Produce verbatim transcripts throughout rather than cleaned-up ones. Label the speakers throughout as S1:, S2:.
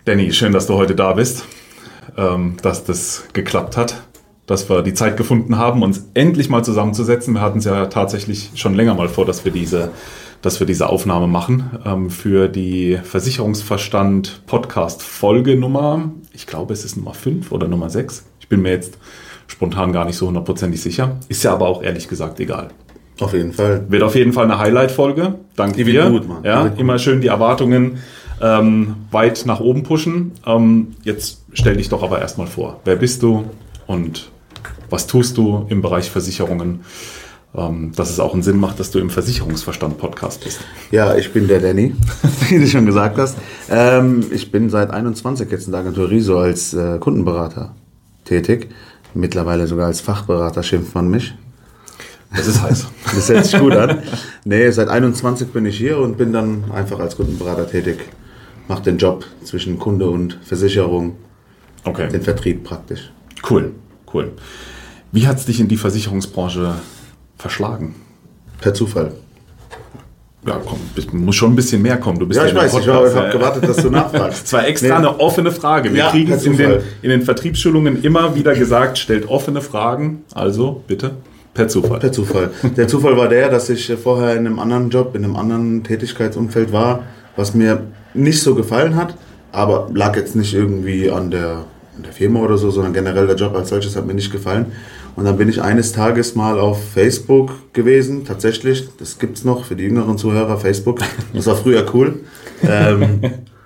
S1: Danny, schön, dass du heute da bist, ähm, dass das geklappt hat, dass wir die Zeit gefunden haben, uns endlich mal zusammenzusetzen. Wir hatten es ja tatsächlich schon länger mal vor, dass wir diese, dass wir diese Aufnahme machen ähm, für die Versicherungsverstand Podcast Folge Nummer, ich glaube es ist Nummer fünf oder Nummer sechs. Ich bin mir jetzt spontan gar nicht so hundertprozentig sicher. Ist ja aber auch ehrlich gesagt egal.
S2: Auf jeden Fall.
S1: Wird auf jeden Fall eine Highlight-Folge. Danke dir. Die wird gut, Mann. Ja, immer schön die Erwartungen ähm, weit nach oben pushen. Ähm, jetzt stell dich doch aber erstmal vor. Wer bist du und was tust du im Bereich Versicherungen? Ähm, dass es auch einen Sinn macht, dass du im Versicherungsverstand-Podcast bist.
S2: Ja, ich bin der Danny, wie du schon gesagt hast. Ähm, ich bin seit einundzwanzig jetzt in der Agentur Riso als äh, Kundenberater tätig. Mittlerweile sogar als Fachberater schimpft man mich.
S1: Das ist heiß.
S2: Das hört sich gut an. Nee, seit einundzwanzig bin ich hier und bin dann einfach als Kundenberater tätig. Mach den Job zwischen Kunde und Versicherung.
S1: Okay.
S2: Den Vertrieb praktisch.
S1: Cool, cool. Wie hat es dich in die Versicherungsbranche verschlagen?
S2: Per Zufall.
S1: Ja, komm, muss schon ein bisschen mehr kommen. Du bist
S2: ja,
S1: ja
S2: ich weiß, ich habe hab gewartet, dass du nachfragst.
S1: Es war extra
S2: nee.
S1: eine offene Frage. Wir
S2: ja,
S1: kriegen es in den, in den Vertriebsschulungen immer wieder gesagt, stellt offene Fragen. Also, bitte. Per Zufall.
S2: Per Zufall. Der Zufall war der, dass ich vorher in einem anderen Job, in einem anderen Tätigkeitsumfeld war, was mir nicht so gefallen hat, aber lag jetzt nicht irgendwie an der, an der Firma oder so, sondern generell der Job als solches hat mir nicht gefallen. Und dann bin ich eines Tages mal auf Facebook gewesen, tatsächlich, das gibt's noch für die jüngeren Zuhörer, Facebook, das war früher cool. ähm,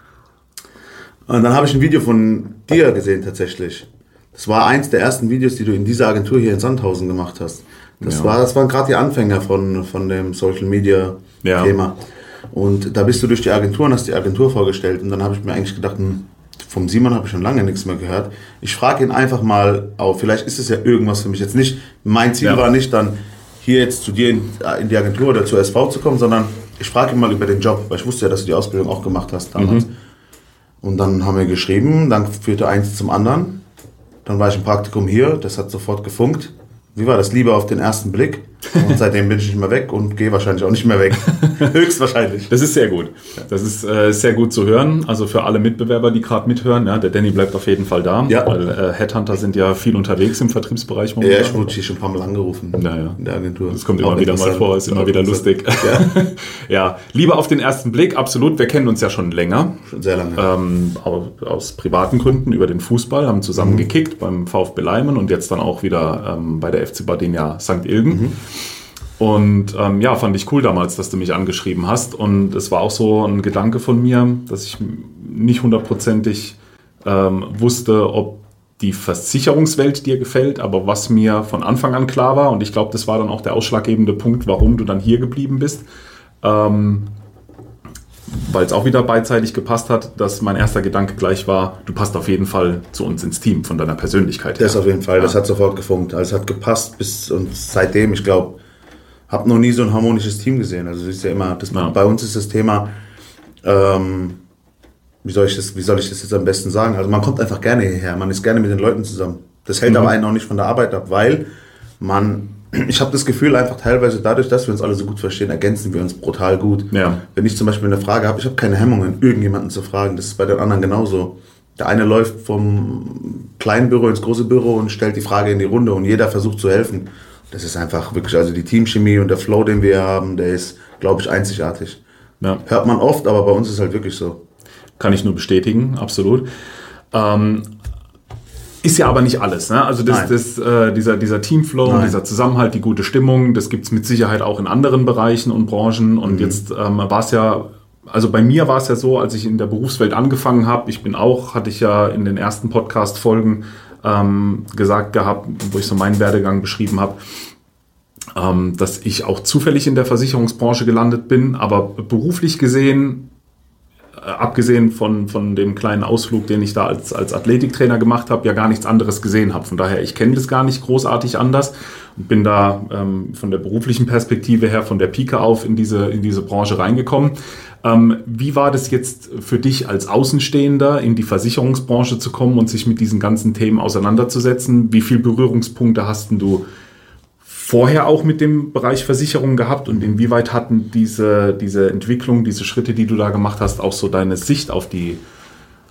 S2: und dann habe ich ein Video von dir gesehen tatsächlich. Das war eins der ersten Videos, die du in dieser Agentur hier in Sandhausen gemacht hast. Das, ja. war, das waren gerade die Anfänger von, von dem Social Media ja. Thema. Und da bist du durch die Agentur und hast die Agentur vorgestellt. Und dann habe ich mir eigentlich gedacht, vom Simon habe ich schon lange nichts mehr gehört. Ich frage ihn einfach mal auf, vielleicht ist es ja irgendwas für mich. Jetzt nicht, mein Ziel ja. war nicht dann hier jetzt zu dir in, in die Agentur oder zur S V zu kommen, sondern ich frage ihn mal über den Job, weil ich wusste ja, dass du die Ausbildung auch gemacht hast damals. Mhm. Und dann haben wir geschrieben, dann führte eins zum anderen. Dann war ich im Praktikum hier, das hat sofort gefunkt. Wie war das? Liebe auf den ersten Blick. Und seitdem bin ich nicht mehr weg und gehe wahrscheinlich auch nicht mehr weg. Höchstwahrscheinlich.
S1: Das ist sehr gut. Das ist äh, sehr gut zu hören. Also für alle Mitbewerber, die gerade mithören, ja, der Danny bleibt auf jeden Fall da. Ja. Weil äh, Headhunter sind ja viel unterwegs im Vertriebsbereich momentan.
S2: Ja, ich wurde hier schon ein paar Mal angerufen
S1: naja.
S2: in der Agentur.
S1: Das kommt immer wieder mal vor, ist immer wieder lustig. Ja. ja, Liebe auf den ersten Blick, absolut. Wir kennen uns ja schon länger.
S2: Schon sehr lange.
S1: Ähm, aus privaten Gründen über den Fußball, haben zusammen mhm. gekickt beim VfB Leimen und jetzt dann auch wieder ähm, bei der F C Badenia Sankt Ilgen. Mhm. Und ähm, ja, fand ich cool damals, dass du mich angeschrieben hast. Und es war auch so ein Gedanke von mir, dass ich nicht hundertprozentig ähm, wusste, ob die Versicherungswelt dir gefällt, aber was mir von Anfang an klar war, und ich glaube, das war dann auch der ausschlaggebende Punkt, warum du dann hier geblieben bist, ähm, weil es auch wieder beidseitig gepasst hat, dass mein erster Gedanke gleich war, du passt auf jeden Fall zu uns ins Team, von deiner Persönlichkeit her.
S2: Das auf jeden Fall, ja. Das hat sofort gefunkt. Also es hat gepasst bis und seitdem, ich glaube, habe noch nie so ein harmonisches Team gesehen. Also das ist ja immer, das, ja. bei uns ist das Thema, ähm, wie soll ich das, wie soll ich das jetzt am besten sagen? Also man kommt einfach gerne hierher, man ist gerne mit den Leuten zusammen. Das hält mhm. aber einen auch nicht von der Arbeit ab, weil man, ich habe das Gefühl einfach teilweise dadurch, dass wir uns alle so gut verstehen, ergänzen wir uns brutal gut.
S1: Ja.
S2: Wenn ich zum Beispiel eine Frage habe, ich habe keine Hemmungen, irgendjemanden zu fragen. Das ist bei den anderen genauso. Der eine läuft vom kleinen Büro ins große Büro und stellt die Frage in die Runde und jeder versucht zu helfen. Das ist einfach wirklich, also die Teamchemie und der Flow, den wir haben, der ist, glaube ich, einzigartig. Ja. Hört man oft, aber bei uns ist es halt wirklich so.
S1: Kann ich nur bestätigen, absolut. Ähm, ist ja aber nicht alles, ne? Also das, das, äh, dieser, dieser Teamflow, Nein. dieser Zusammenhalt, die gute Stimmung, das gibt es mit Sicherheit auch in anderen Bereichen und Branchen. Und mhm. jetzt ähm, war es ja, also bei mir war es ja so, als ich in der Berufswelt angefangen habe, ich bin auch, hatte ich ja in den ersten Podcast-Folgen ähm, gesagt gehabt, wo ich so meinen Werdegang beschrieben habe, ähm, dass ich auch zufällig in der Versicherungsbranche gelandet bin, aber beruflich gesehen, äh, abgesehen von, von dem kleinen Ausflug, den ich da als, als Athletiktrainer gemacht habe, ja gar nichts anderes gesehen habe. Von daher, ich kenne das gar nicht großartig anders und bin da ähm, von der beruflichen Perspektive her, von der Pike auf in diese, in diese Branche reingekommen. Ähm, wie war das jetzt für dich als Außenstehender, in die Versicherungsbranche zu kommen und sich mit diesen ganzen Themen auseinanderzusetzen? Wie viele Berührungspunkte hast denn du vorher auch mit dem Bereich Versicherung gehabt und inwieweit hatten diese, diese Entwicklung, diese Schritte, die du da gemacht hast, auch so deine Sicht auf die,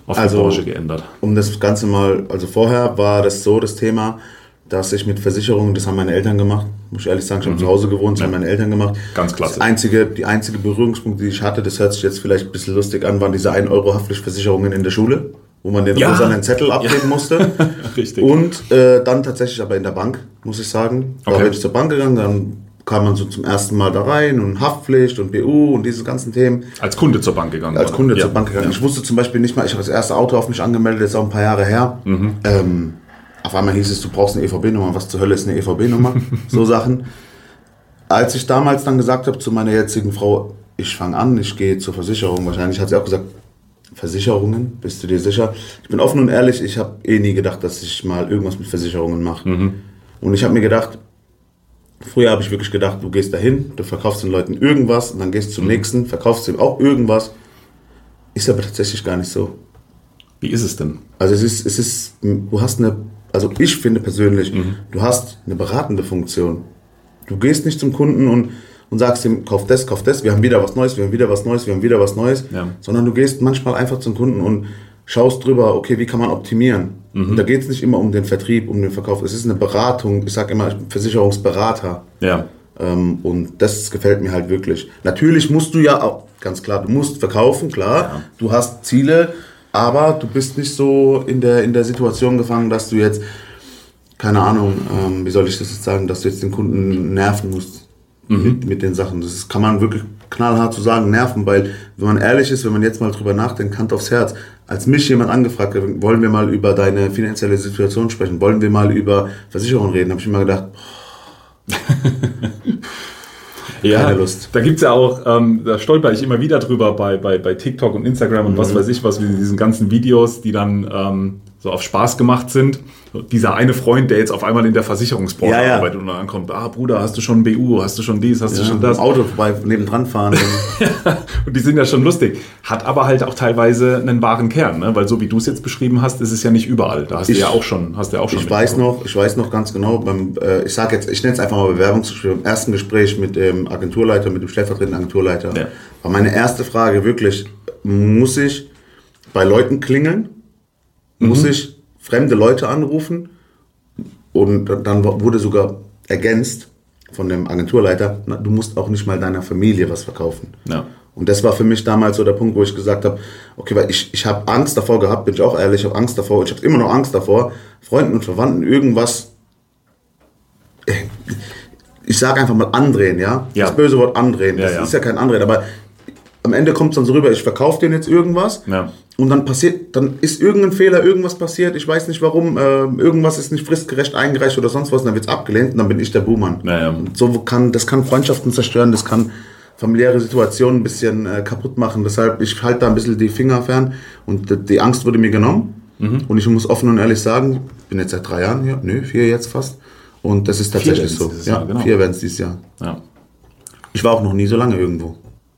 S1: auf die
S2: also,
S1: Branche geändert?
S2: Um das Ganze mal, also vorher war das so, das Thema, dass ich mit Versicherungen, das haben meine Eltern gemacht, muss ich ehrlich sagen, ich habe mhm. zu Hause gewohnt, das ja. haben meine Eltern gemacht.
S1: Ganz klasse.
S2: Das einzige, die einzige Berührungspunkte, die ich hatte, das hört sich jetzt vielleicht ein bisschen lustig an, waren diese ein Euro Haftpflichtversicherungen in der Schule, wo man den ja. rosanen Zettel abgeben ja. musste.
S1: Richtig.
S2: Und äh, dann tatsächlich aber in der Bank, muss ich sagen. Da
S1: okay.
S2: bin ich zur Bank gegangen, dann kam man so zum ersten Mal da rein und Haftpflicht und B U und diese ganzen Themen.
S1: Als Kunde zur Bank gegangen?
S2: Als Kunde
S1: ja.
S2: zur Bank gegangen. Ja. Ich wusste zum Beispiel nicht mal, ich habe das erste Auto auf mich angemeldet, das ist auch ein paar Jahre her. Mhm. Ähm, auf einmal hieß es, du brauchst eine E V B-Nummer. Was zur Hölle ist eine E V B-Nummer? So Sachen. Als ich damals dann gesagt habe zu meiner jetzigen Frau, ich fange an, ich gehe zur Versicherung, wahrscheinlich hat sie auch gesagt, Versicherungen, bist du dir sicher? Ich bin offen und ehrlich, ich habe eh nie gedacht, dass ich mal irgendwas mit Versicherungen mache. Mhm. Und ich habe mir gedacht, früher habe ich wirklich gedacht, du gehst dahin, du verkaufst den Leuten irgendwas und dann gehst du zum mhm. nächsten, verkaufst ihm auch irgendwas. Ist aber tatsächlich gar nicht so.
S1: Wie ist es denn?
S2: Also es ist, es ist, du hast eine, also ich finde persönlich, mhm. du hast eine beratende Funktion. Du gehst nicht zum Kunden und, und sagst ihm, kauf das, kauf das, wir haben wieder was Neues, wir haben wieder was Neues, wir haben wieder was Neues, ja. sondern du gehst manchmal einfach zum Kunden und schaust drüber, okay, wie kann man optimieren? Mhm. Und da geht es nicht immer um den Vertrieb, um den Verkauf, es ist eine Beratung, ich sage immer, ich bin Versicherungsberater.
S1: Ja.
S2: Ähm, und das gefällt mir halt wirklich. Natürlich musst du ja auch, ganz klar, du musst verkaufen, klar, ja. du hast Ziele, aber du bist nicht so in der, in der Situation gefangen, dass du jetzt, keine Ahnung, ähm, wie soll ich das jetzt sagen, dass du jetzt den Kunden nerven musst mhm. mit, mit den Sachen. Das kann man wirklich knallhart zu sagen, nerven, weil, wenn man ehrlich ist, wenn man jetzt mal drüber nachdenkt, Hand aufs Herz, als mich jemand angefragt hat, wollen wir mal über deine finanzielle Situation sprechen, wollen wir mal über Versicherungen reden, habe ich immer gedacht,
S1: ja,
S2: keine Lust.
S1: Da gibt es ja auch, ähm, da stolper ich immer wieder drüber bei, bei, bei TikTok und Instagram und mhm. was weiß ich was, wie diesen ganzen Videos, die dann ähm, so auf Spaß gemacht sind. Dieser eine Freund, der jetzt auf einmal in der Versicherungsbranche
S2: ja, ja.
S1: arbeitet und dann ankommt, ah Bruder, hast du schon B U, hast du schon dies, hast
S2: ja,
S1: du schon das.
S2: Im Auto vorbei, nebendran fahren.
S1: ja, und die sind ja schon lustig. Hat aber halt auch teilweise einen wahren Kern, ne? Weil so wie du es jetzt beschrieben hast, ist es ja nicht überall. Da hast ich, du ja auch schon, hast du ja auch schon.
S2: Ich weiß noch, ich weiß noch ganz genau, beim, äh, ich sage jetzt, ich nenne es einfach mal Bewerbungsgespräch, im ersten Gespräch mit dem Agenturleiter, mit dem stellvertretenden Agenturleiter, ja. war meine erste Frage wirklich, muss ich bei Leuten klingeln? Muss mhm. ich fremde Leute anrufen? Und dann wurde sogar ergänzt von dem Agenturleiter, na, du musst auch nicht mal deiner Familie was verkaufen.
S1: Ja.
S2: Und das war für mich damals so der Punkt, wo ich gesagt habe, okay, weil ich, ich habe Angst davor gehabt, bin ich auch ehrlich, ich habe Angst davor und ich habe immer noch Angst davor, Freunden und Verwandten irgendwas, ich sage einfach mal andrehen, ja?
S1: ja.
S2: Das böse Wort andrehen,
S1: ja,
S2: das
S1: ja.
S2: ist ja kein Andrehen, aber am Ende kommt es dann so rüber, ich verkaufe denen jetzt irgendwas
S1: ja.
S2: und dann passiert, dann ist irgendein Fehler, irgendwas passiert, ich weiß nicht warum, äh, irgendwas ist nicht fristgerecht eingereicht oder sonst was und dann wird es abgelehnt und dann bin ich der Buhmann.
S1: Ja, ja.
S2: Und so kann, das kann Freundschaften zerstören, das kann familiäre Situationen ein bisschen äh, kaputt machen, deshalb ich halte da ein bisschen die Finger fern und die Angst wurde mir genommen mhm. und ich muss offen und ehrlich sagen, ich bin jetzt seit drei Jahren hier, nö, vier jetzt fast und das ist tatsächlich so. Ja, Jahr, genau. Vier werden es dieses Jahr.
S1: Ja.
S2: Ich war auch noch nie so lange irgendwo.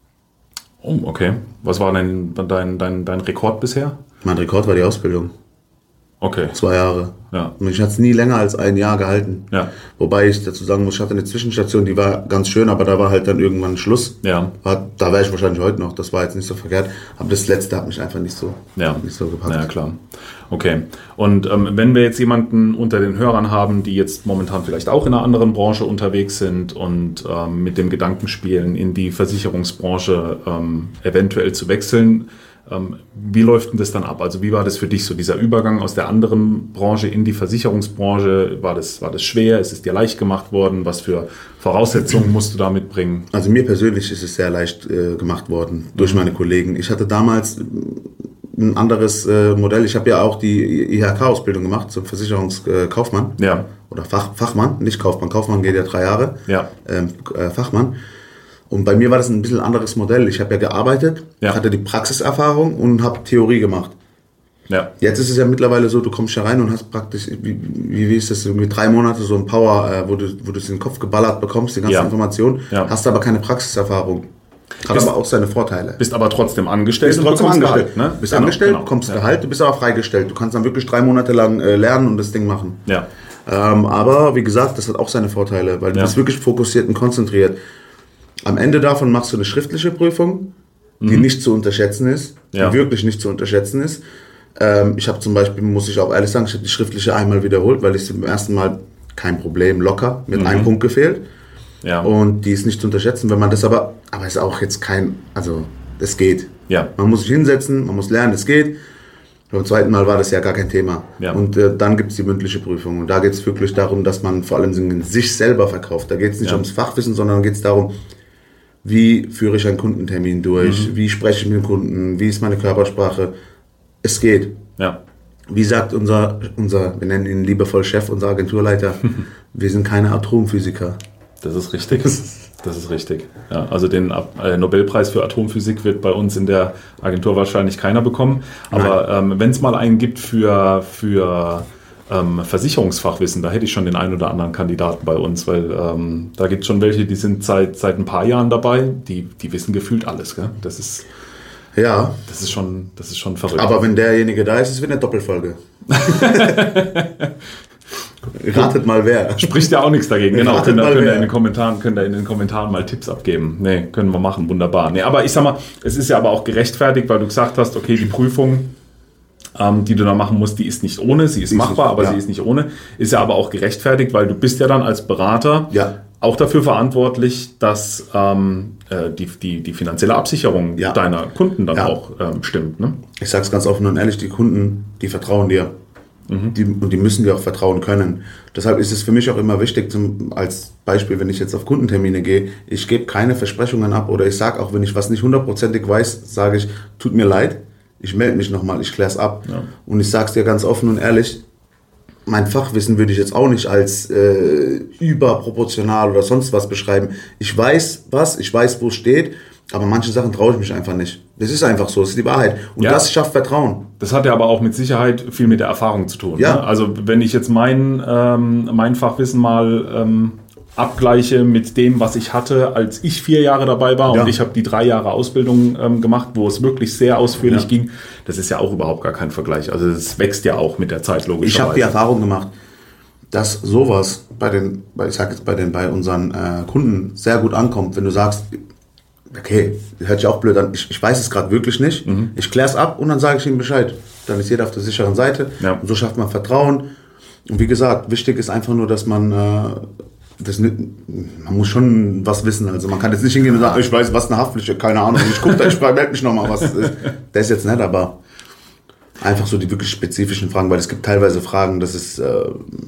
S1: Oh, okay. Was war denn dein, dein, dein Rekord bisher?
S2: Mein Rekord war die Ausbildung.
S1: Okay.
S2: Zwei Jahre.
S1: Ja.
S2: Und ich hatte es nie länger als ein Jahr gehalten.
S1: Ja.
S2: Wobei ich dazu sagen muss, ich hatte eine Zwischenstation, die war ganz schön, aber da war halt dann irgendwann Schluss.
S1: Ja.
S2: War, da wäre ich wahrscheinlich heute noch, das war jetzt nicht so verkehrt. Aber das letzte hat mich einfach nicht so,
S1: ja.
S2: nicht so gepackt.
S1: Ja, klar. Okay. Und ähm, wenn wir jetzt jemanden unter den Hörern haben, die jetzt momentan vielleicht auch in einer anderen Branche unterwegs sind und ähm, mit dem Gedanken spielen, in die Versicherungsbranche ähm, eventuell zu wechseln, ähm, wie läuft denn das dann ab? Also wie war das für dich, so dieser Übergang aus der anderen Branche in die Versicherungsbranche? War das, war das schwer? Ist es dir leicht gemacht worden? Was für Voraussetzungen musst du da mitbringen?
S2: Also mir persönlich ist es sehr leicht äh, gemacht worden durch meine Kollegen. Ich hatte damals ein anderes äh, Modell. Ich habe ja auch die I H K-Ausbildung gemacht zum Versicherungskaufmann.
S1: Ja.
S2: Oder Fach, Fachmann, nicht Kaufmann. Kaufmann geht ja drei Jahre.
S1: Ja.
S2: Ähm, äh, Fachmann. Und bei mir war das ein bisschen anderes Modell. Ich habe ja gearbeitet,
S1: ja.
S2: hatte die Praxiserfahrung und habe Theorie gemacht.
S1: Ja.
S2: Jetzt ist es ja mittlerweile so, du kommst hier rein und hast praktisch, wie, wie, wie ist das, irgendwie drei Monate so ein Power, äh, wo du wo du es in den Kopf geballert bekommst, die ganze
S1: ja.
S2: Information,
S1: ja.
S2: hast aber keine Praxiserfahrung. Hat
S1: bist,
S2: aber auch seine Vorteile.
S1: Bist aber trotzdem angestellt.
S2: Bist trotzdem angestellt.
S1: Gehalt, ne?
S2: Bist
S1: genau,
S2: angestellt,
S1: genau.
S2: bekommst
S1: ja.
S2: Gehalt, du bist aber freigestellt. Du kannst dann wirklich drei Monate lang äh, lernen und das Ding machen.
S1: Ja.
S2: Ähm, aber wie gesagt, das hat auch seine Vorteile, weil du
S1: ja.
S2: bist wirklich fokussiert und konzentriert. Am Ende davon machst du eine schriftliche Prüfung, die mhm. nicht zu unterschätzen ist,
S1: ja.
S2: die wirklich nicht zu unterschätzen ist. Ähm, ich habe zum Beispiel, muss ich auch ehrlich sagen, ich habe die schriftliche einmal wiederholt, weil ich beim ersten Mal kein Problem, locker, mit mhm. einem Punkt gefehlt. Ja. Und die ist nicht zu unterschätzen, wenn man das aber, aber ist auch jetzt kein, also es geht. Ja. Man muss sich hinsetzen, man muss lernen, es geht. Beim zweiten Mal war das ja gar kein Thema. Ja. Und äh, dann gibt es die mündliche Prüfung. Und da geht es wirklich darum, dass man vor allem sich selber verkauft. Da geht es nicht ja. ums Fachwissen, sondern geht es darum, wie führe ich einen Kundentermin durch, mhm. wie spreche ich mit dem Kunden, wie ist meine Körpersprache. Es geht. Ja. Wie sagt unser, unser, wir nennen ihn liebevoll Chef, unser Agenturleiter, wir sind keine Atomphysiker.
S1: Das ist richtig. Das ist richtig. Ja, also den äh, Nobelpreis für Atomphysik wird bei uns in der Agentur wahrscheinlich keiner bekommen. Aber ähm, wenn es mal einen gibt für, für ähm, Versicherungsfachwissen, da hätte ich schon den einen oder anderen Kandidaten bei uns, weil ähm, da gibt es schon welche, die sind seit, seit ein paar Jahren dabei, die, die wissen gefühlt alles. Gell? Das ist... Ja. Das ist schon, das ist schon verrückt.
S2: Aber wenn derjenige da ist, ist es wieder eine Doppelfolge. Ratet mal wer.
S1: Spricht ja auch nichts dagegen. Genau. Könnt ihr in den Kommentaren, könnt ihr in den Kommentaren mal Tipps abgeben. Nee, können wir machen. Wunderbar. Nee, aber ich sag mal, es ist ja aber auch gerechtfertigt, weil du gesagt hast, okay, die Prüfung, ähm, die du da machen musst, die ist nicht ohne, sie ist die machbar, ist nicht, aber ja. sie ist nicht ohne. Ist ja aber auch gerechtfertigt, weil du bist ja dann als Berater ja. auch dafür verantwortlich, dass ähm, die, die, die finanzielle Absicherung ja. deiner Kunden dann ja. auch ähm, stimmt. Ne?
S2: Ich sage es ganz offen und ehrlich, die Kunden, die vertrauen dir. Mhm. Die, und die müssen dir auch vertrauen können. Deshalb ist es für mich auch immer wichtig, zum, als Beispiel, wenn ich jetzt auf Kundentermine gehe, ich gebe keine Versprechungen ab oder ich sage auch, wenn ich was nicht hundertprozentig weiß, sage ich, tut mir leid, ich melde mich nochmal, ich kläre es ab. Ja. Und ich sage es dir ganz offen und ehrlich, mein Fachwissen würde ich jetzt auch nicht als äh, überproportional oder sonst was beschreiben. Ich weiß was, ich weiß, wo es steht, aber manche Sachen traue ich mich einfach nicht. Das ist einfach so, das ist die Wahrheit. Und ja. das schafft Vertrauen.
S1: Das hat ja aber auch mit Sicherheit viel mit der Erfahrung zu tun. Ja. Ne? Also wenn ich jetzt mein, ähm, mein Fachwissen mal ähm, abgleiche mit dem, was ich hatte, als ich vier Jahre dabei war ja. und ich habe die drei Jahre Ausbildung ähm, gemacht, wo es wirklich sehr ausführlich ja. ging, das ist ja auch überhaupt gar kein Vergleich. Also es wächst ja auch mit der Zeit logischerweise.
S2: Ich habe die Erfahrung gemacht, dass sowas bei den, ich sag jetzt bei den, bei unseren äh, Kunden sehr gut ankommt, wenn du sagst, okay, das hört sich auch blöd an, ich, ich weiß es gerade wirklich nicht, mhm. ich kläre es ab und dann sage ich ihm Bescheid. Dann ist jeder auf der sicheren Seite ja. und so schafft man Vertrauen. Und wie gesagt, wichtig ist einfach nur, dass man, äh, das nicht, man muss schon was wissen. Also man kann jetzt nicht hingehen und sagen, ich weiß, was eine Haftpflicht, keine Ahnung, ich gucke da, ich melde mich nochmal, was ist. Der ist jetzt nicht, aber einfach so die wirklich spezifischen Fragen, weil es gibt teilweise Fragen, das ist, äh,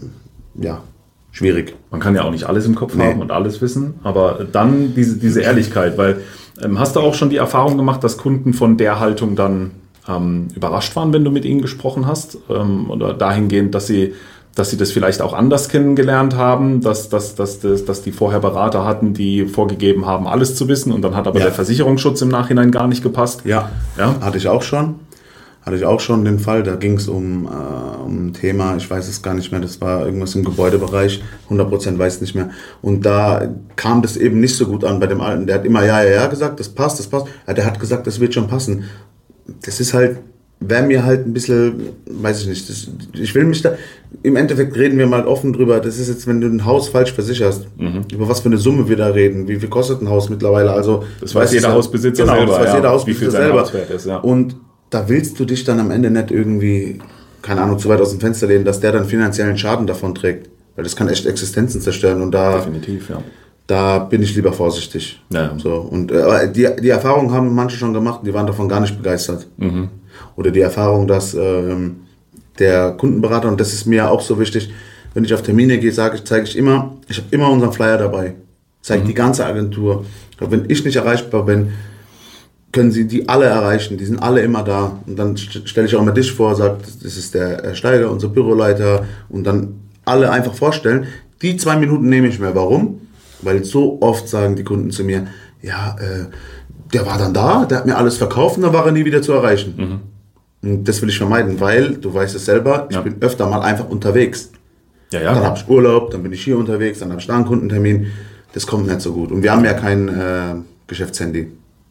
S2: ja, schwierig.
S1: Man kann ja auch nicht alles im Kopf nee. haben und alles wissen, aber dann diese, diese Ehrlichkeit, weil ähm, hast du auch schon die Erfahrung gemacht, dass Kunden von der Haltung dann ähm, überrascht waren, wenn du mit ihnen gesprochen hast? Ähm, oder dahingehend, dass sie, dass sie das vielleicht auch anders kennengelernt haben, dass, dass, dass, dass, dass die vorher Berater hatten, die vorgegeben haben, alles zu wissen und dann hat aber ja. der Versicherungsschutz im Nachhinein gar nicht gepasst?
S2: Ja, ja? hatte ich auch schon. Hatte ich auch schon den Fall, da ging es um, äh, um ein Thema, ich weiß es gar nicht mehr, das war irgendwas im Gebäudebereich, hundert Prozent weiß ich nicht mehr. Und da kam das eben nicht so gut an bei dem Alten. Der hat immer ja, ja, ja gesagt, das passt, das passt. Ja, der hat gesagt, das wird schon passen. Das ist halt, wäre mir halt ein bisschen, weiß ich nicht, das, ich will mich da, im Endeffekt reden wir mal offen drüber, das ist jetzt, wenn du ein Haus falsch versicherst, mhm. über was für eine Summe wir da reden, wie viel kostet ein Haus mittlerweile, also.
S1: Das weiß jeder Hausbesitzer
S2: genau,
S1: selber,
S2: das weiß
S1: ja,
S2: jeder Hausbesitzer selber.
S1: Hauswert ist, ja.
S2: Und da willst du dich dann am Ende nicht irgendwie, keine Ahnung, zu weit aus dem Fenster lehnen, dass der dann finanziellen Schaden davon trägt. Weil das kann echt Existenzen zerstören. Und da,
S1: definitiv, ja.
S2: Da bin ich lieber vorsichtig.
S1: Ja.
S2: So, und äh, die, die Erfahrung haben manche schon gemacht, die waren davon gar nicht begeistert. Mhm. Oder die Erfahrung, dass ähm, der Kundenberater, und das ist mir auch so wichtig, wenn ich auf Termine gehe, sage ich, zeige ich immer, ich habe immer unseren Flyer dabei. Zeige mhm. die ganze Agentur. Wenn ich nicht erreichbar bin, können Sie die alle erreichen, die sind alle immer da. Und dann stelle ich auch immer dich vor, sage, das ist der Herr Steiger, unser Büroleiter, und dann alle einfach vorstellen. Die zwei Minuten nehme ich mir. Warum? Weil so oft sagen die Kunden zu mir, ja, äh, der war dann da, der hat mir alles verkauft und dann war er nie wieder zu erreichen. Mhm. Und das will ich vermeiden, weil, du weißt es selber, ich ja. bin öfter mal einfach unterwegs. Ja, ja. Dann habe ich Urlaub, dann bin ich hier unterwegs, dann habe ich da einen Kundentermin. Das kommt nicht so gut. Und wir haben ja kein äh, Geschäftshandy.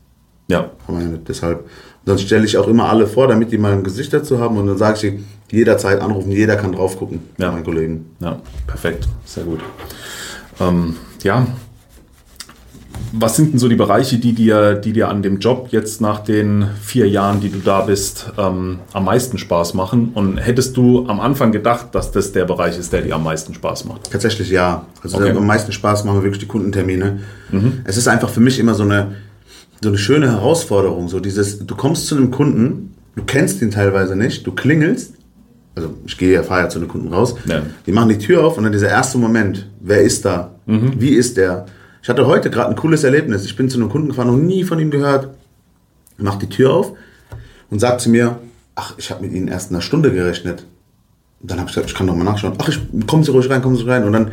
S1: Ja.
S2: Deshalb. Sonst stelle ich auch immer alle vor, damit die mal ein Gesicht dazu haben, und dann sage ich sie, jederzeit anrufen, jeder kann drauf gucken,
S1: ja.
S2: mein Kollegen.
S1: Ja, perfekt, sehr gut. Ähm, ja, Was sind denn so die Bereiche, die dir, die dir an dem Job jetzt nach den vier Jahren, die du da bist, ähm, am meisten Spaß machen? Und hättest du am Anfang gedacht, dass das der Bereich ist, der dir am meisten Spaß macht?
S2: Tatsächlich ja. Also
S1: Okay.
S2: am meisten Spaß machen wirklich die Kundentermine.
S1: Mhm.
S2: Es ist einfach für mich immer so eine, so eine schöne Herausforderung. So dieses, du kommst zu einem Kunden, du kennst ihn teilweise nicht, du klingelst. Also ich gehe, fahre ja zu den Kunden raus.
S1: Ja.
S2: Die machen die Tür auf und dann dieser erste Moment. Wer ist da?
S1: Mhm.
S2: Wie ist der? Ich hatte heute gerade ein cooles Erlebnis. Ich bin zu einem Kunden gefahren, noch nie von ihm gehört. Macht die Tür auf und sagt zu mir, ach, ich habe mit Ihnen erst in einer Stunde gerechnet. Und dann habe ich gesagt, ich kann doch mal nachschauen. Ach, ich, kommen Sie ruhig rein, kommen Sie rein. Und dann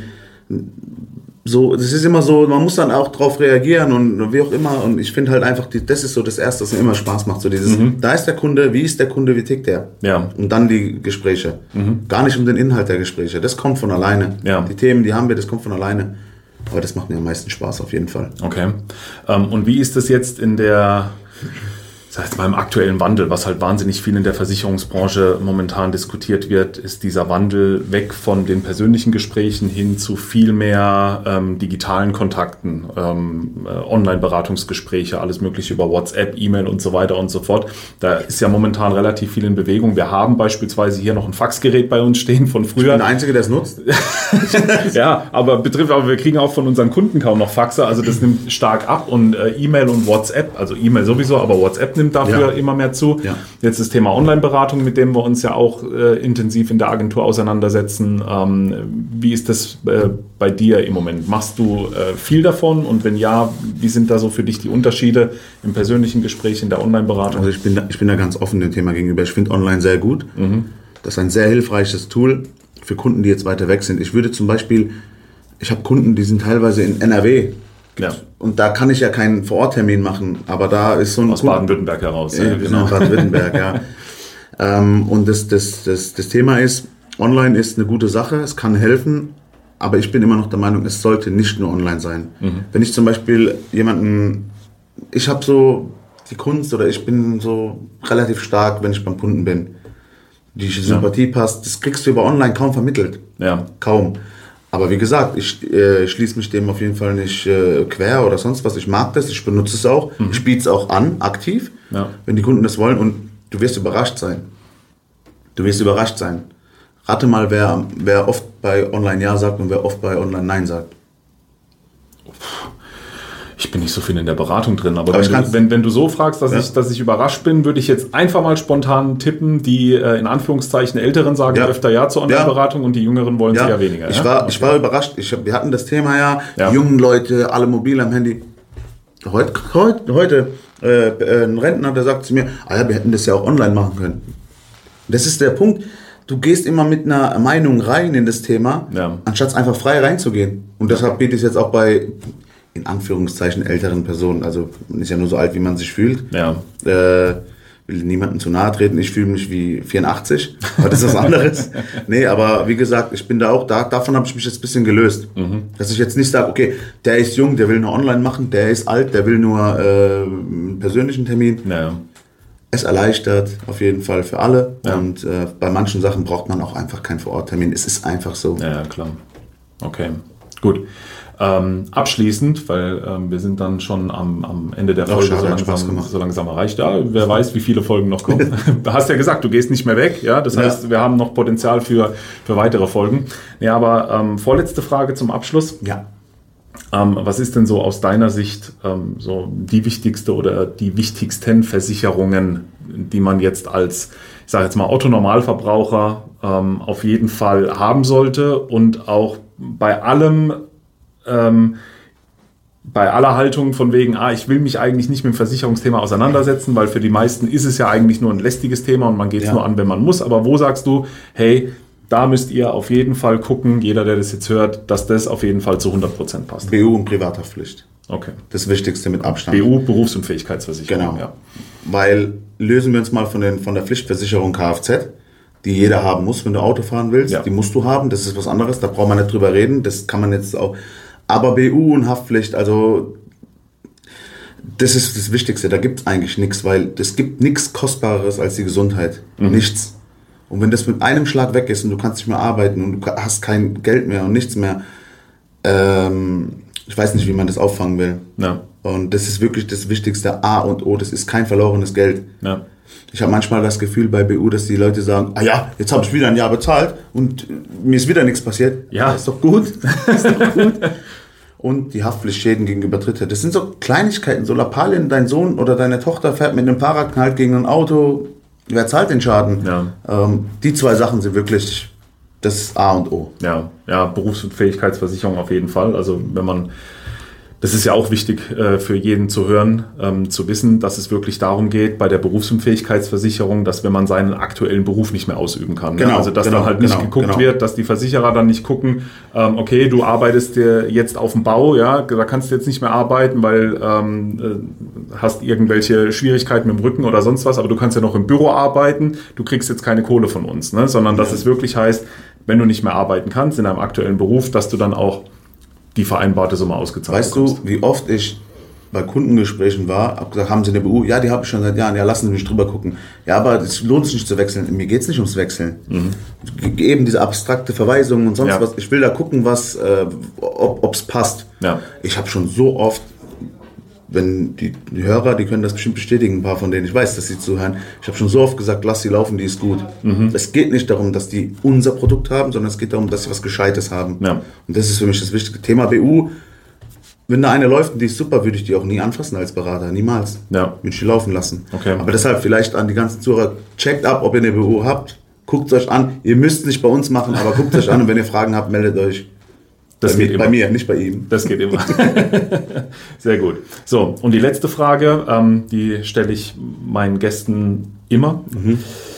S2: so, das ist immer so, man muss dann auch drauf reagieren und wie auch immer. Und ich finde halt einfach, die, das ist so das Erste, was mir immer Spaß macht. So dieses,
S1: Mhm.
S2: da ist der Kunde, wie ist der Kunde, wie tickt der?
S1: Ja.
S2: Und dann die Gespräche.
S1: Mhm.
S2: Gar nicht um den Inhalt der Gespräche. Das kommt von alleine.
S1: Ja.
S2: Die Themen, die haben wir, das kommt von alleine. Aber das macht mir am meisten Spaß auf jeden Fall.
S1: Okay. Ähm, und wie ist das jetzt in der, sag ich mal, im aktuellen Wandel, was halt wahnsinnig viel in der Versicherungsbranche momentan diskutiert wird, ist dieser Wandel weg von den persönlichen Gesprächen hin zu viel mehr ähm, digitalen Kontakten, ähm, äh, Online-Beratungsgespräche, alles mögliche über WhatsApp, E-Mail und so weiter und so fort. Da ist ja momentan relativ viel in Bewegung. Wir haben beispielsweise hier noch ein Faxgerät bei uns stehen von früher.
S2: Ich bin der Einzige, der es nutzt.
S1: Ja, aber betrifft, aber wir kriegen auch von unseren Kunden kaum noch Faxe, also das nimmt stark ab und äh, E-Mail und WhatsApp, also E-Mail sowieso, aber WhatsApp nimmt dafür
S2: Ja.
S1: immer mehr zu.
S2: Ja.
S1: Jetzt das Thema Online-Beratung, mit dem wir uns ja auch äh, intensiv in der Agentur auseinandersetzen. Ähm, wie ist das äh, bei dir im Moment? Machst du äh, viel davon und wenn ja, wie sind da so für dich die Unterschiede im persönlichen Gespräch, in der Online-Beratung?
S2: Also ich bin da, ich bin da ganz offen dem Thema gegenüber. Ich finde online sehr gut.
S1: Mhm.
S2: Das ist ein sehr hilfreiches Tool für Kunden, die jetzt weiter weg sind. Ich würde zum Beispiel, ich habe Kunden, die sind teilweise in N R W.
S1: Ja.
S2: Und da kann ich ja keinen Vor-Ort-Termin machen, aber da ist so ein
S1: Aus
S2: Kunden-
S1: Baden-Württemberg heraus.
S2: Ja, genau, Baden-Württemberg, ja. Ähm, und das, das, das, das Thema ist, online ist eine gute Sache, es kann helfen, aber ich bin immer noch der Meinung, es sollte nicht nur online sein.
S1: Mhm.
S2: Wenn ich zum Beispiel jemanden, ich habe so die Kunst oder ich bin so relativ stark, wenn ich beim Kunden bin. Die Sympathie passt, das kriegst du über online kaum vermittelt.
S1: Ja.
S2: Kaum. Aber wie gesagt, ich äh, schließe mich dem auf jeden Fall nicht äh, quer oder sonst was. Ich mag das, ich benutze es auch.
S1: Mhm.
S2: Ich biete es auch an, aktiv,
S1: Ja.
S2: wenn die Kunden das wollen. Und du wirst überrascht sein. Du wirst überrascht sein. Rate mal, wer, wer oft bei Online Ja sagt und wer oft bei Online Nein sagt.
S1: Ich bin nicht so viel in der Beratung drin, aber,
S2: Aber
S1: wenn,
S2: ich
S1: du,
S2: kann's-
S1: wenn, wenn du so fragst, dass,
S2: Ja.
S1: ich, dass ich überrascht bin, würde ich jetzt einfach mal spontan tippen, die äh, in Anführungszeichen Älteren sagen
S2: Ja.
S1: öfter Ja zur Online-Beratung und die Jüngeren wollen es
S2: Ja,
S1: eher weniger.
S2: ich,
S1: ja?
S2: war, ich war überrascht. Ich, hab- wir hatten das Thema ja,
S1: Ja.
S2: die jungen Leute, alle mobil am Handy. Heute, heute, heute äh, äh, ein Rentner, der sagt zu mir, ah ja, wir hätten das ja auch online machen können. Das ist der Punkt. Du gehst immer mit einer Meinung rein in das Thema,
S1: Ja.
S2: anstatt einfach frei reinzugehen. Und deshalb biete ich es jetzt auch bei, in Anführungszeichen, älteren Personen. Also man ist ja nur so alt, wie man sich fühlt.
S1: Ja.
S2: Äh, will niemandem zu nahe treten. Ich fühle mich wie vierundachtzig, aber das ist was anderes. Nee, aber wie gesagt, ich bin da auch, da, davon habe ich mich jetzt ein bisschen gelöst.
S1: Mhm.
S2: Dass ich jetzt nicht sage, okay, der ist jung, der will nur online machen, der ist alt, der will nur äh, einen persönlichen Termin.
S1: Ja.
S2: Es erleichtert auf jeden Fall für alle.
S1: Ja.
S2: Und äh, bei manchen Sachen braucht man auch einfach keinen Vor-Ort-Termin. Es ist einfach so.
S1: Ja, ja, klar. Okay, gut. Ähm, abschließend, weil ähm, wir sind dann schon am, am Ende der
S2: Doch,
S1: Folge
S2: schade,
S1: so
S2: hat Spaß
S1: langsam,
S2: gemacht.
S1: so langsam erreicht. Ja, wer weiß, wie viele Folgen noch kommen. Du hast ja gesagt, du gehst nicht mehr weg. Ja, das
S2: Ja.
S1: heißt, wir haben noch Potenzial für, für weitere Folgen. Ja, aber ähm, vorletzte Frage zum Abschluss.
S2: Ja.
S1: Ähm, was ist denn so aus deiner Sicht ähm, so die wichtigste oder die wichtigsten Versicherungen, die man jetzt als, ich sage jetzt mal, Otto-Normalverbraucher ähm, auf jeden Fall haben sollte und auch bei allem, ähm, bei aller Haltung von wegen, ah, ich will mich eigentlich nicht mit dem Versicherungsthema auseinandersetzen, weil für die meisten ist es ja eigentlich nur ein lästiges Thema und man geht es
S2: Ja.
S1: nur an, wenn man muss. Aber wo sagst du, hey, da müsst ihr auf jeden Fall gucken, jeder, der das jetzt hört, dass das auf jeden Fall zu hundert Prozent passt.
S2: B U und Privathaftpflicht.
S1: Okay.
S2: Das Wichtigste mit Abstand.
S1: B U, Berufsunfähigkeitsversicherung.
S2: Genau.
S1: Ja.
S2: Weil lösen wir uns mal von, den, von der Pflichtversicherung Kfz, die jeder haben muss, wenn du Auto fahren willst.
S1: Ja.
S2: Die musst du haben, das ist was anderes, da braucht man nicht drüber reden. Das kann man jetzt auch. Aber B U und Haftpflicht, also das ist das Wichtigste. Da gibt es eigentlich nichts, weil es gibt nichts Kostbareres als die Gesundheit.
S1: Mhm.
S2: Nichts. Und wenn das mit einem Schlag weg ist und du kannst nicht mehr arbeiten und du hast kein Geld mehr und nichts mehr, ähm, ich weiß nicht, wie man das auffangen will.
S1: Ja.
S2: Und das ist wirklich das Wichtigste, A und O, das ist kein verlorenes Geld.
S1: Ja.
S2: Ich habe manchmal das Gefühl bei B U, dass die Leute sagen, ah ja, jetzt habe ich wieder ein Jahr bezahlt und mir ist wieder nichts passiert.
S1: Ja.
S2: Ist doch gut. Ist doch gut. Und die Haftpflichtschäden gegenüber Dritte. Das sind so Kleinigkeiten, so Lappalien, dein Sohn oder deine Tochter fährt mit einem Fahrrad, knallt gegen ein Auto. Wer zahlt den Schaden?
S1: Ja.
S2: Ähm, die zwei Sachen sind wirklich das A und O.
S1: Ja, ja, Berufsunfähigkeitsversicherung auf jeden Fall. Also wenn man, das ist ja auch wichtig äh, für jeden zu hören, ähm, zu wissen, dass es wirklich darum geht, bei der Berufsunfähigkeitsversicherung, dass wenn man seinen aktuellen Beruf nicht mehr ausüben kann.
S2: Genau,
S1: ja? Also dass
S2: genau,
S1: dann halt nicht
S2: genau,
S1: geguckt
S2: genau.
S1: wird, dass die Versicherer dann nicht gucken, ähm, okay, du arbeitest dir jetzt auf dem Bau, ja, da kannst du jetzt nicht mehr arbeiten, weil ähm, äh, hast irgendwelche Schwierigkeiten mit dem Rücken oder sonst was, aber du kannst ja noch im Büro arbeiten, du kriegst jetzt keine Kohle von uns, ne? Sondern dass ja. es wirklich heißt, wenn du nicht mehr arbeiten kannst in deinem aktuellen Beruf, dass du dann auch die vereinbarte Summe ausgezahlt
S2: Weißt
S1: bekommst.
S2: du, wie oft ich bei Kundengesprächen war, hab gesagt, haben Sie eine B U? Ja, die habe ich schon seit Jahren. Ja, lassen Sie mich drüber gucken. Ja, aber es lohnt sich nicht zu wechseln. Mir geht es nicht ums Wechseln. Mhm. Eben diese abstrakte Verweisung und sonst ja. was. Ich will da gucken, was, äh, ob es passt. Ja. Ich habe schon so oft, wenn die, die Hörer, die können das bestimmt bestätigen, ein paar von denen, ich weiß, dass sie zuhören. Ich habe schon so oft gesagt, lass sie laufen, die ist gut. Mhm. Es geht nicht darum, dass die unser Produkt haben, sondern es geht darum, dass sie was Gescheites haben. Ja. Und das ist für mich das wichtige Thema. B U, wenn da eine läuft und die ist super, würde ich die auch nie anfassen als Berater, niemals. Ja. Würde ich die laufen lassen. Okay. Aber deshalb vielleicht an die ganzen Zuhörer, checkt ab, ob ihr eine B U habt, guckt euch an. Ihr müsst nicht bei uns machen, aber guckt euch an und wenn ihr Fragen habt, meldet euch. Das bei, geht mir, immer. Bei mir, nicht bei ihm.
S1: Das geht immer. Sehr gut. So, und die letzte Frage, ähm, die stelle ich meinen Gästen immer, mhm.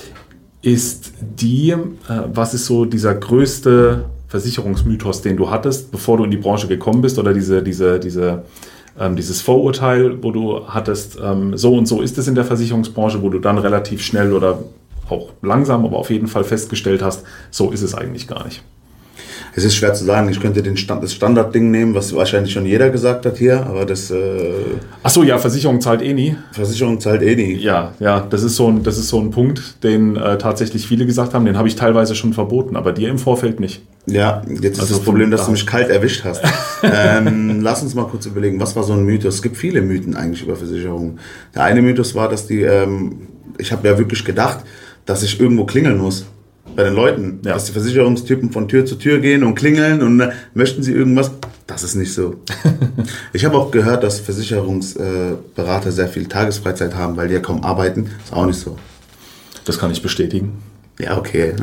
S1: ist die, äh, was ist so dieser größte Versicherungsmythos, den du hattest, bevor du in die Branche gekommen bist, oder diese, diese, diese, ähm, dieses Vorurteil, wo du hattest, ähm, so und so ist es in der Versicherungsbranche, wo du dann relativ schnell oder auch langsam, aber auf jeden Fall festgestellt hast, so ist es eigentlich gar nicht.
S2: Es ist schwer zu sagen. Ich könnte den Stand, das Standardding nehmen, was wahrscheinlich schon jeder gesagt hat hier, aber das... Äh,
S1: Ach so, ja, Versicherung zahlt eh nie.
S2: Versicherung zahlt eh nie.
S1: Ja, ja, das ist so ein, das ist so ein Punkt, den äh, tatsächlich viele gesagt haben, den habe ich teilweise schon verboten, aber dir im Vorfeld nicht.
S2: Ja, jetzt also ist das Problem, dass da. du mich kalt erwischt hast. ähm, lass uns mal kurz überlegen, was war so ein Mythos? Es gibt viele Mythen eigentlich über Versicherungen. Der eine Mythos war, dass die... Ähm, ich habe ja wirklich gedacht, dass ich irgendwo klingeln muss. Bei den Leuten, ja. dass die Versicherungstypen von Tür zu Tür gehen und klingeln und äh, möchten sie irgendwas. Das ist nicht so. Ich habe auch gehört, dass Versicherungsberater äh, sehr viel Tagesfreizeit haben, weil die ja kaum arbeiten. Ist auch nicht so.
S1: Das kann ich bestätigen.
S2: Ja, okay.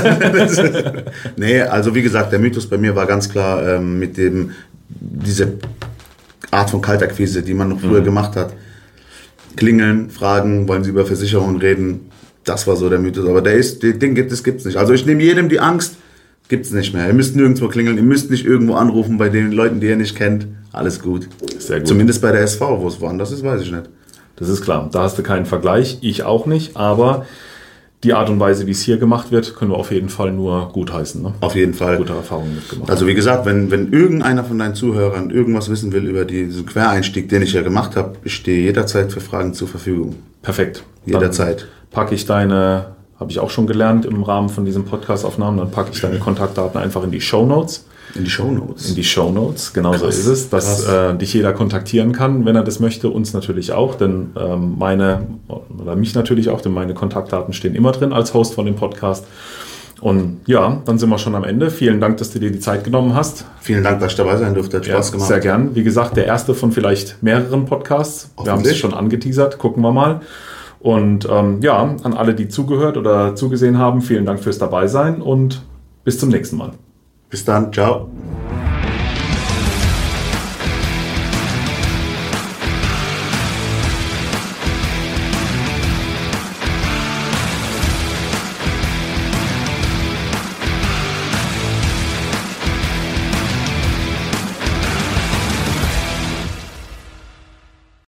S2: Nee, also wie gesagt, der Mythos bei mir war ganz klar ähm, mit dem, diese Art von Kaltakquise, die man noch früher mhm. gemacht hat. Klingeln, fragen, wollen sie über Versicherungen reden. Das war so der Mythos, aber der ist, den gibt es gibt's nicht. Also ich nehme jedem die Angst, gibt's nicht mehr. Ihr müsst nirgendwo klingeln, ihr müsst nicht irgendwo anrufen bei den Leuten, die ihr nicht kennt. Alles gut. Sehr gut. Zumindest bei der S V, wo es woanders ist, weiß ich nicht.
S1: Das ist klar, da hast du keinen Vergleich, ich auch nicht, aber die Art und Weise, wie es hier gemacht wird, können wir auf jeden Fall nur gutheißen. Ne?
S2: Auf jeden Fall.
S1: Gute Erfahrungen mitgemacht.
S2: Also wie gesagt, wenn, wenn irgendeiner von deinen Zuhörern irgendwas wissen will über diesen Quereinstieg, den ich ja gemacht habe, ich stehe jederzeit für Fragen zur Verfügung.
S1: Perfekt.
S2: Jederzeit.
S1: Dann packe ich deine, habe ich auch schon gelernt im Rahmen von diesen Podcast-Aufnahmen, dann packe ich deine Kontaktdaten einfach in die Shownotes.
S2: In die Shownotes?
S1: In die Shownotes, genau krass, so ist es, dass äh, dich jeder kontaktieren kann, wenn er das möchte, uns natürlich auch, denn ähm, meine, oder mich natürlich auch, denn meine Kontaktdaten stehen immer drin als Host von dem Podcast. Und ja, dann sind wir schon am Ende. Vielen Dank, dass du dir die Zeit genommen hast.
S2: Vielen Dank, dass ich dabei sein durfte. Hat Spaß
S1: ja,
S2: gemacht.
S1: Sehr gern. Wie gesagt, der erste von vielleicht mehreren Podcasts. Wir haben es schon angeteasert. Gucken wir mal. Und ähm, ja, an alle, die zugehört oder zugesehen haben, vielen Dank fürs Dabeisein und bis zum nächsten Mal.
S2: Bis dann. Ciao.